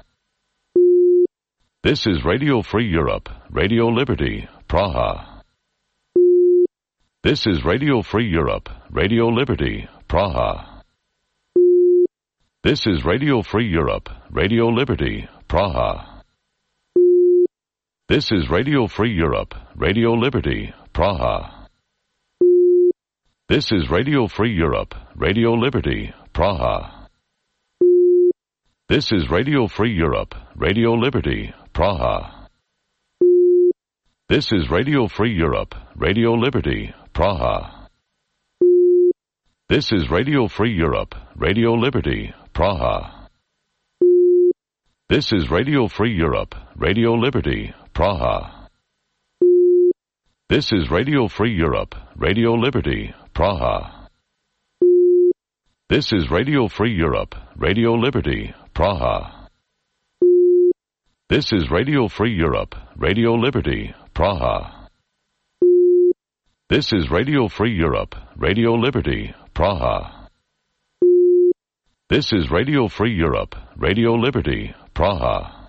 This is Radio Free Europe, Radio Liberty, Praha. This is Radio Free Europe, Radio Liberty, Praha. This is Radio Free Europe, Radio Liberty, Praha. This is Radio Free Europe, Radio Liberty, Praha. This is Radio Free Europe, Radio Liberty, Praha. This is Radio Free Europe, Radio Liberty, Praha. This is Radio Free Europe, Radio Liberty, Praha. This is Radio Free Europe, Radio Liberty, Praha. This is Radio Free Europe, Radio Liberty, Praha. This is Radio Free Europe, Radio Liberty, Praha. This is Radio Free Europe, Radio Liberty, Praha. This is Radio Free Europe, Radio Liberty, Praha. This is Radio Free Europe, Radio Liberty, Praha. This is Radio Free Europe, Radio Liberty, Praha.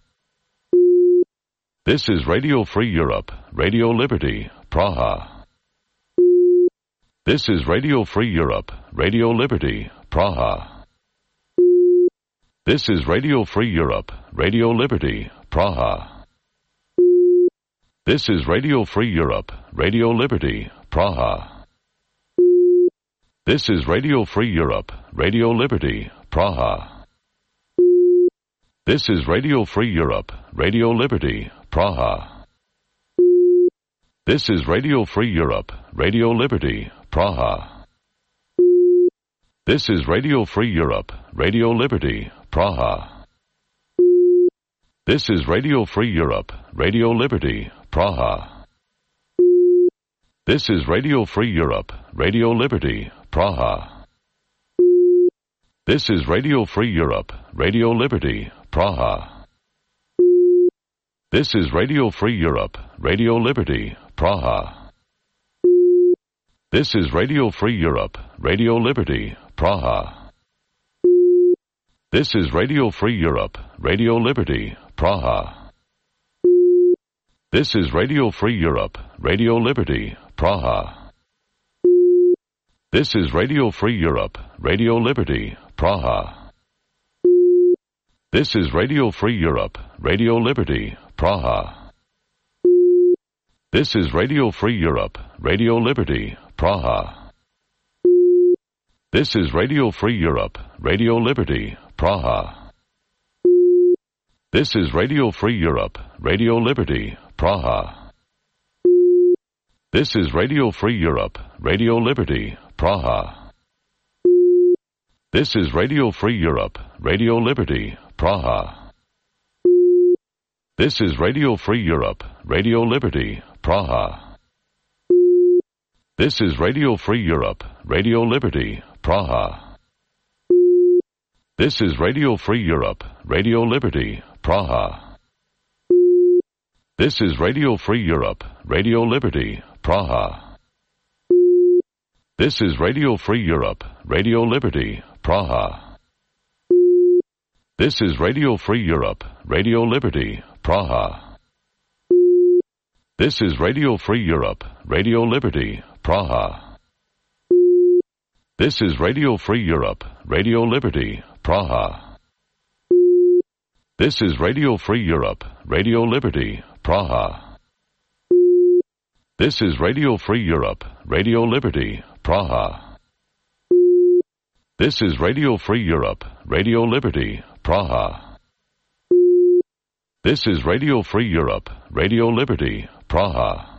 This is Radio Free Europe, Radio Liberty, Praha. This is Radio Free Europe, Radio Liberty, Praha. This is Radio Free Europe, Radio Liberty, Praha. This is Radio Free Europe, Radio Liberty, Praha. This is Radio Free Europe, Radio Liberty, Praha. This is Radio Free Europe, Radio Liberty, Praha. This is Radio Free Europe, Radio Liberty, Praha. This is Radio Free Europe, Radio Liberty, Praha. This is Radio Free Europe, Radio Liberty, Praha. This is Radio Free Europe, Radio Liberty, Praha. This is Radio Free Europe, Radio Liberty, Praha. This is Radio Free Europe, Radio Liberty, Praha. This is Radio Free Europe, Radio Liberty, Praha. This is Radio Free Europe, Radio Liberty, Praha. This is Radio Free Europe, Radio Liberty, Praha. This is Radio Free Europe, Radio Liberty, Praha. This is Radio Free Europe, Radio Liberty, Praha. This is Radio Free Europe, Radio Liberty, Praha. This is Radio Free Europe, Radio Liberty, Praha. This is Radio Free Europe, Radio Liberty, Praha. This is Radio Free Europe, Radio Liberty, Praha. This is Radio Free Europe, Radio Liberty, Praha. This is Radio Free Europe, Radio Liberty, Praha. This is Radio Free Europe, Radio Liberty, Praha. This is Radio Free Europe, Radio Liberty, Praha. This is Radio Free Europe, Radio Liberty, Praha. This is Radio Free Europe, Radio Liberty, Praha. This is Radio Free Europe, Radio Liberty, Praha. This is Radio Free Europe, Radio Liberty, Praha. This is Radio Free Europe, Radio Liberty, Praha. This is Radio Free Europe, Radio Liberty, Praha. This is Radio Free Europe, Radio Liberty, Praha. This is Radio Free Europe, Radio Liberty, Praha. This is Radio Free Europe, Radio Liberty, Praha.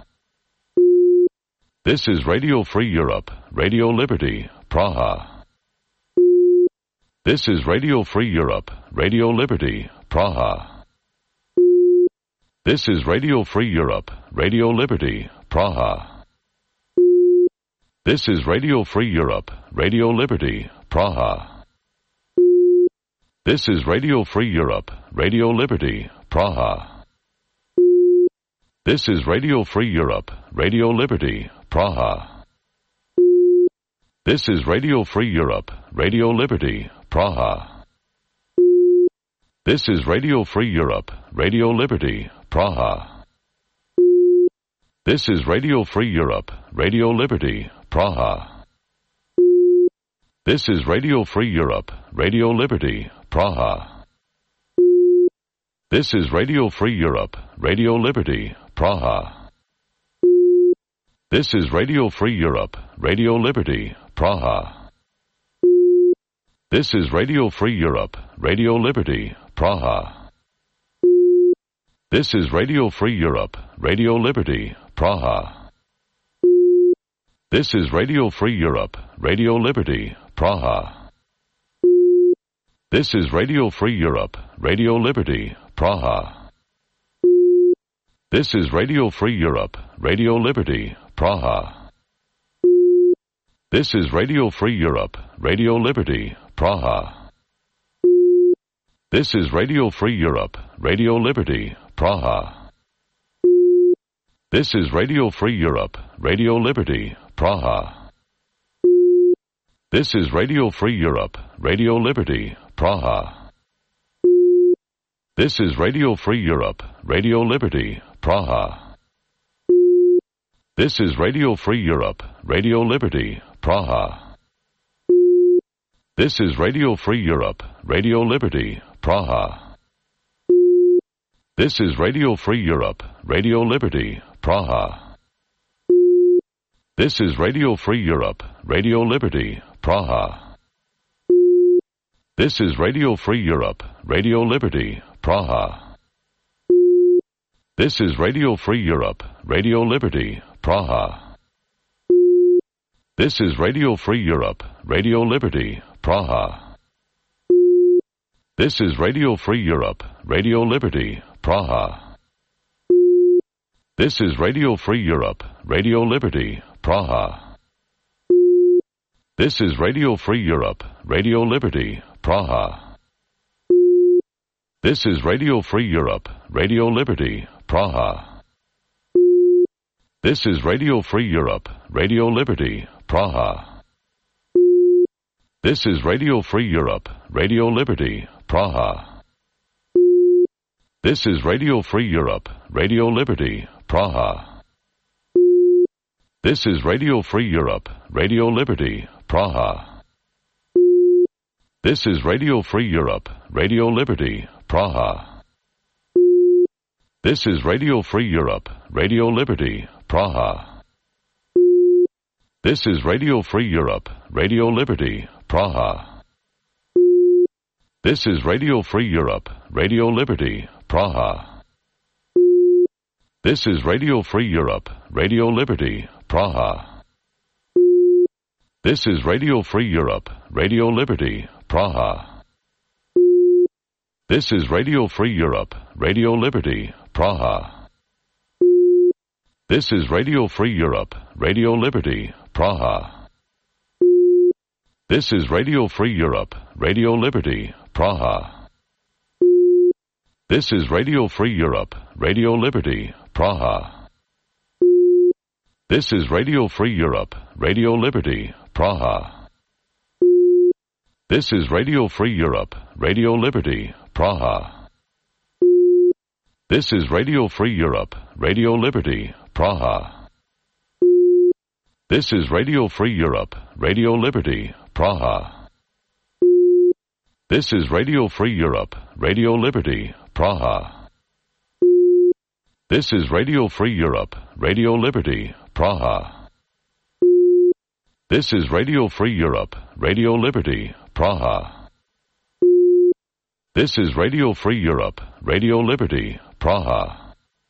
This is Radio Free Europe, Radio Liberty, Praha. This is Radio Free Europe, Radio Liberty, Praha. This is Radio Free Europe, Radio Liberty, Praha. This is Radio Free Europe, Radio Liberty, Praha. This is Radio Free Europe, Radio Liberty, Praha. This is Radio Free Europe, Radio Liberty, Praha. This is Radio Free Europe, Radio Liberty, Praha. This is Radio Free Europe, Radio Liberty, Praha. This is Radio Free Europe, Radio Liberty, Praha. This is Radio Free Europe, Radio Liberty, Praha. This is Radio Free Europe, Radio Liberty, Praha. This is Radio Free Europe, Radio Liberty, Praha. This is Radio Free Europe, Radio Liberty, Praha. This is Radio Free Europe, Radio Liberty, Praha. This is Radio Free Europe, Radio Liberty, Praha. This is Radio Free Europe, Radio Liberty, Praha. This is Radio Free Europe, Radio Liberty, Praha. This is Radio Free Europe, Radio Liberty, Praha. This is Radio Free Europe, Radio Liberty, Praha. This is Radio Free Europe, Radio Liberty, Praha. This is Radio Free Europe, Radio Liberty, Praha. This is Radio Free Europe, Radio Liberty, Praha. This is Radio Free Europe, Radio Liberty, Praha. This is Radio Free Europe, Radio Liberty, Praha. This is Radio Free Europe, Radio Liberty, Praha. This is Radio Free Europe, Radio Liberty, Praha. This is Radio Free Europe, Radio Liberty, Praha. This is Radio Free Europe, Radio Liberty, Praha. This is Radio Free Europe, Radio Liberty, Praha. This is Radio Free Europe, Radio Liberty, Praha. This is Radio Free Europe, Radio Liberty, Praha. This is Radio Free Europe, Radio Liberty, Praha. This is Radio Free Europe, Radio Liberty, Praha. This is Radio Free Europe, Radio Liberty, Praha. This is Radio Free Europe, Radio Liberty, Praha. This is Radio Free Europe, Radio Liberty, Praha. This is Radio Free Europe, Radio Liberty, Praha. This is Radio Free Europe, Radio Liberty, Praha. This is Radio Free Europe, Radio Liberty, Praha. This is Radio Free Europe, Radio Liberty, Praha. This is Radio Free Europe, Radio Liberty, Praha. This is Radio Free Europe, Radio Liberty, Praha. This is Radio Free Europe, Radio Liberty, Praha. This is Radio Free Europe, Radio Liberty, Praha. This is Radio Free Europe, Radio Liberty, Praha. This is Radio Free Europe, Radio Liberty, Praha. This is Radio Free Europe, Radio Liberty, Praha. This is Radio Free Europe, Radio Liberty, Praha. This is Radio Free Europe, Radio Liberty, Praha. This is Radio Free Europe, Radio Liberty, Praha. This is Radio Free Europe, Radio Liberty, Praha. This is Radio Free Europe, Radio Liberty, Praha. This is Radio Free Europe, Radio Liberty, Praha. This is Radio Free Europe, Radio Liberty, Praha. This is Radio Free Europe, Radio Liberty, Praha.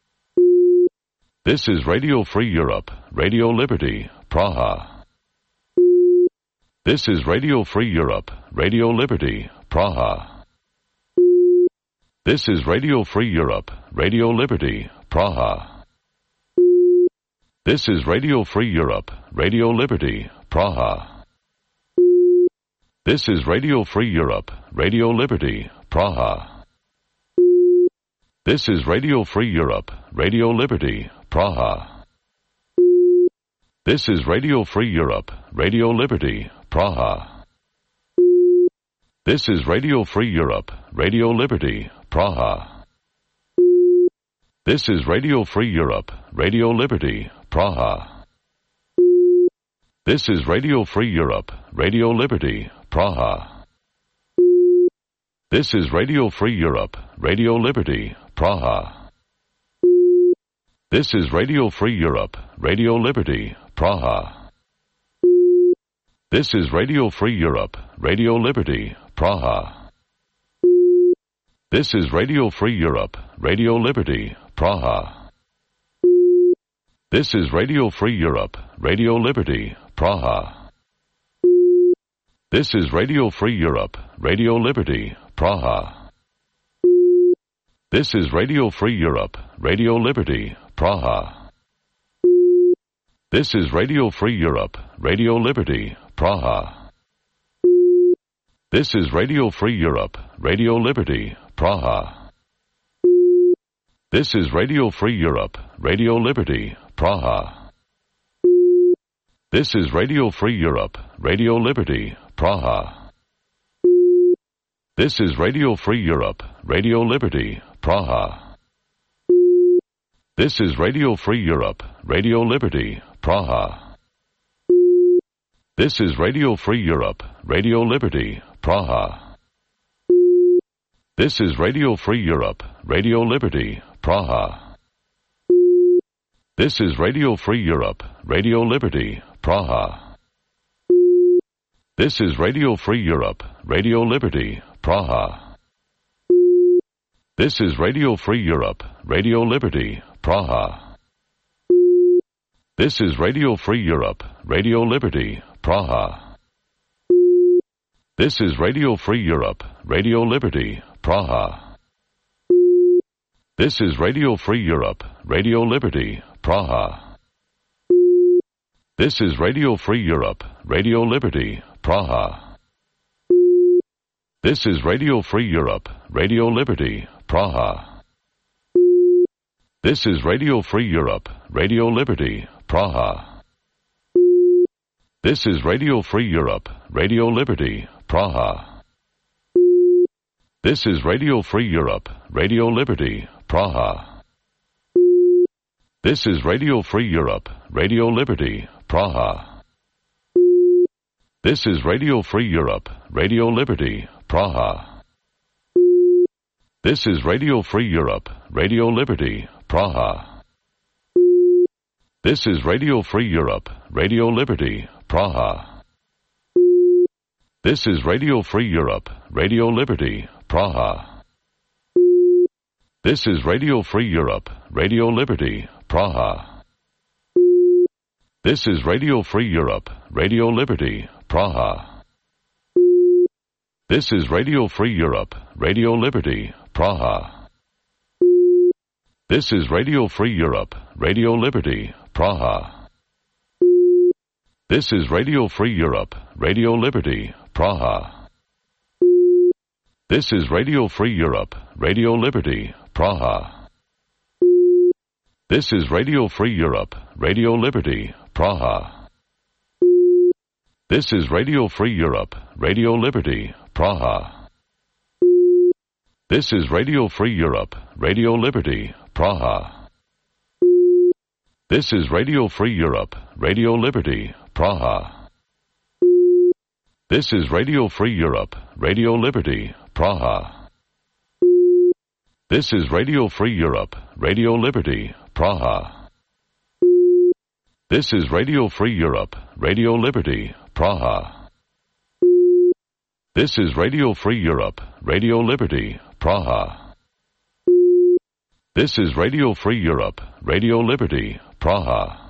This is Radio Free Europe, Radio Liberty, Praha. This is Radio Free Europe, Radio Liberty, Praha. This is Radio Free Europe, Radio Liberty, Praha. This is Radio Free Europe, Radio Liberty, Praha. This is Radio Free Europe, Radio Liberty, Praha. This is Radio Free Europe, Radio Liberty, Praha. This is Radio Free Europe, Radio Liberty, Praha. This is Radio Free Europe, Radio Liberty, Praha. This is Radio Free Europe, Radio Liberty, Praha. This is Radio Free Europe, Radio Liberty, Praha. This is Radio Free Europe, Radio Liberty, Praha. This is Radio Free Europe, Radio Liberty, Praha. This is Radio Free Europe, Radio Liberty, Praha. This is Radio Free Europe, Radio Liberty, Praha. This is Radio Free Europe, Radio Liberty, Praha. This is Radio Free Europe, Radio Liberty, Praha. This is Radio Free Europe, Radio Liberty, Praha. This is Radio Free Europe, Radio Liberty, Praha. This is Radio Free Europe, Radio Liberty, Praha. This is Radio Free Europe, Radio Liberty, Praha. This is Radio Free Europe, Radio Liberty, Praha. This is Radio Free Europe, Radio Liberty, Praha. This is Radio Free Europe, Radio Liberty, Praha. This is Radio Free Europe, Radio Liberty, Praha. This is Radio Free Europe, Radio Liberty, Praha. This is Radio Free Europe, Radio Liberty, Praha. This is Radio Free Europe, Radio Liberty, Praha. This is Radio Free Europe, Radio Liberty, Praha. This is Radio Free Europe, Radio Liberty, Praha. This is Radio Free Europe, Radio Liberty, Praha. This is Radio Free Europe, Radio Liberty, Praha. This is Radio Free Europe, Radio Liberty, Praha. This is Radio Free Europe, Radio Liberty, Praha. This is Radio Free Europe, Radio Liberty, Praha. This is Radio Free Europe, Radio Liberty, Praha. This is Radio Free Europe, Radio Liberty, Praha. This is Radio Free Europe, Radio Liberty, Praha. This is Radio Free Europe, Radio Liberty, Praha. This is Radio Free Europe, Radio Liberty, Praha. This is Radio Free Europe, Radio Liberty, Praha. This is Radio Free Europe, Radio Liberty, Praha. This is Radio Free Europe, Radio Liberty, Praha. This is Radio Free Europe, Radio Liberty, Praha. This is Radio Free Europe, Radio Liberty, Praha. This is Radio Free Europe, Radio Liberty, Praha. This is Radio Free Europe, Radio Liberty, Praha. This is Radio Free Europe, Radio Liberty, Praha. This is Radio Free Europe, Radio Liberty, Praha. This is Radio Free Europe, Radio Liberty, Praha. This is Radio Free Europe, Radio Liberty, Praha. This is Radio Free Europe, Radio Liberty, Praha. This is Radio Free Europe, Radio Liberty, Praha. This is Radio Free Europe, Radio Liberty, Praha. This is Radio Free Europe, Radio Liberty, Praha. This is Radio Free Europe, Radio Liberty, Praha. This is Radio Free Europe, Radio Liberty, Praha.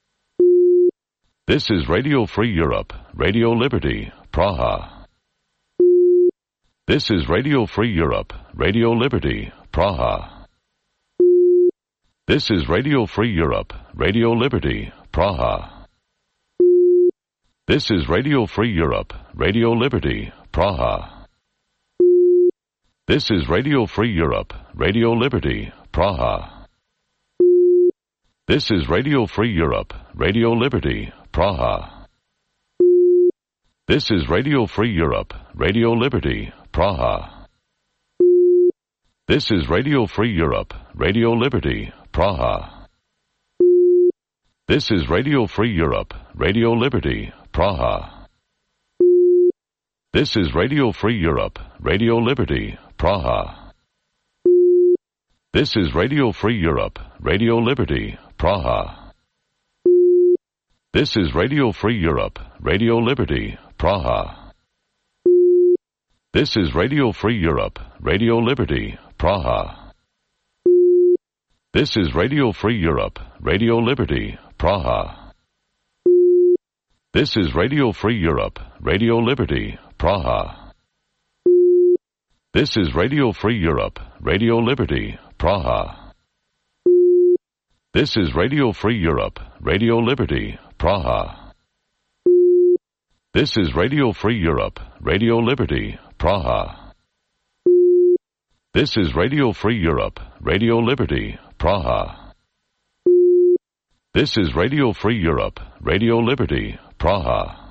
This is Radio Free Europe, Radio Liberty, Praha. This is Radio Free Europe, Radio Liberty, Praha. This is Radio Free Europe, Radio Liberty, Praha. This is Radio Free Europe, Radio Liberty, Praha. This is Radio Free Europe, Radio Liberty, Praha. This is Radio Free Europe, Radio Liberty, Praha. This is Radio Free Europe, Radio Liberty, Praha. This is Radio Free Europe, Radio Liberty, Praha. This is Radio Free Europe, Radio Liberty, Praha. This is Radio Free Europe, Radio Liberty, Praha. This is Radio Free Europe, Radio Liberty, Praha. This is Radio Free Europe, Radio Liberty, Praha. This is Radio Free Europe, Radio Liberty, Praha. This is Radio Free Europe, Radio Liberty, Praha. This is Radio Free Europe, Radio Liberty, Praha. This is Radio Free Europe, Radio Liberty, Praha. This is Radio Free Europe, Radio Liberty, Praha. This is Radio Free Europe, Radio Liberty, Praha. This is Radio Free Europe, Radio Liberty, Praha. This is Radio Free Europe, Radio Liberty, Praha.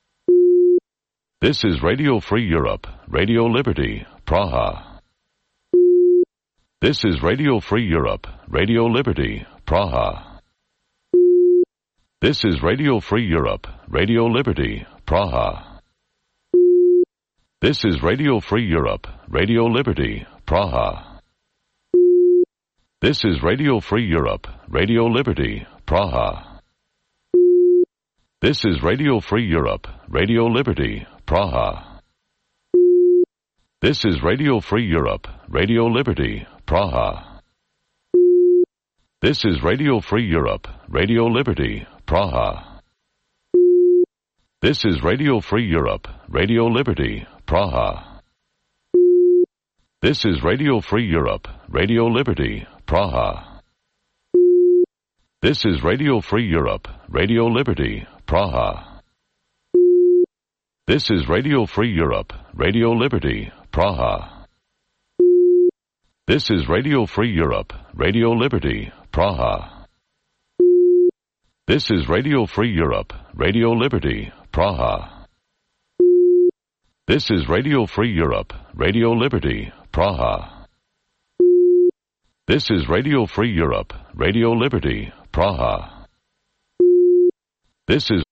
This is Radio Free Europe, Radio Liberty, Praha. This is Radio Free Europe, Radio Liberty, Praha. This is Radio Free Europe, Radio Liberty, Praha. This is Radio Free Europe, Radio Liberty, Praha. This is Radio Free Europe, Radio Liberty, Praha. This is Radio Free Europe, Radio Liberty, Praha. This is Radio Free Europe, Radio Liberty, Praha. This is Radio Free Europe, Radio Liberty, Praha. This is Radio Free Europe, Radio Liberty, Praha. This is Radio Free Europe, Radio Liberty, Praha. This is Radio Free Europe, Radio Liberty, Praha. This is Radio Free Europe, Radio Liberty, Praha. This is Radio Free Europe, Radio Liberty, Praha. This is Radio Free Europe, Radio Liberty, Praha. This is Radio Free Europe, Radio Liberty, Praha. This is Radio Free Europe, Radio Liberty, Praha. This is